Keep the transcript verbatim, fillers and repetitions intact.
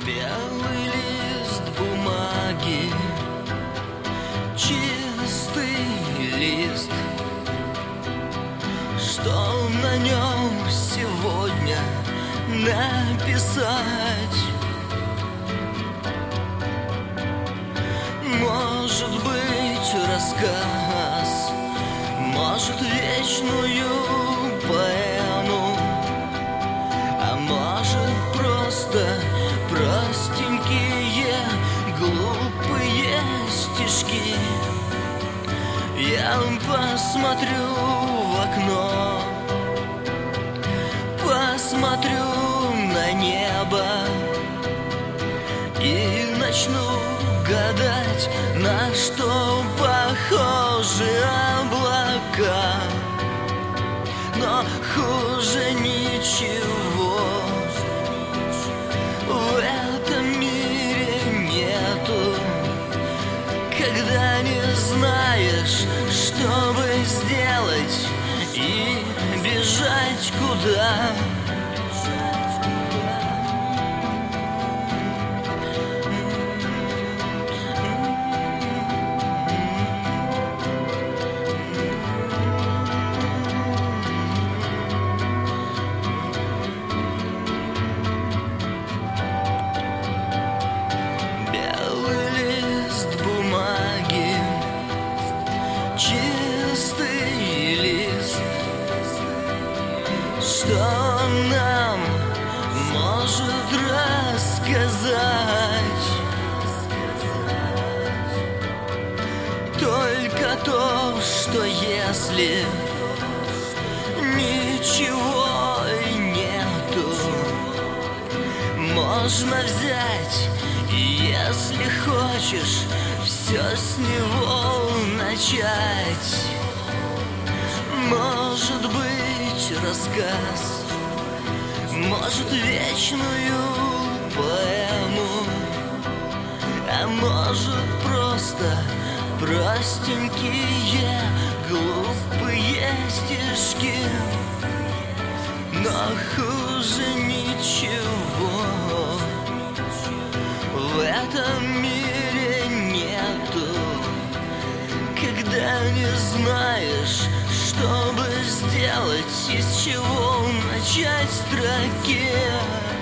Белый лист бумаги, чистый лист, что на нем сегодня написать? Может быть, рассказ, может, вечную поэму, а может, просто простенькие глупые стишки. Я посмотрю в окно, посмотрю на небо и начну гадать, на что похожи облака. Но хуже ничего в этом мире нету, когда не знаешь, что бы сделать и бежать куда. Чистый лист, что нам может рассказать? Только то, что если ничего нету, можно взять, и если хочешь, все с него начать. Может быть, рассказ, может, вечную поэму, а может, просто простенькие глупые стишки. Но хуже ничего в этом мире нету, когда не знаешь, что бы сделать, из чего начать строки.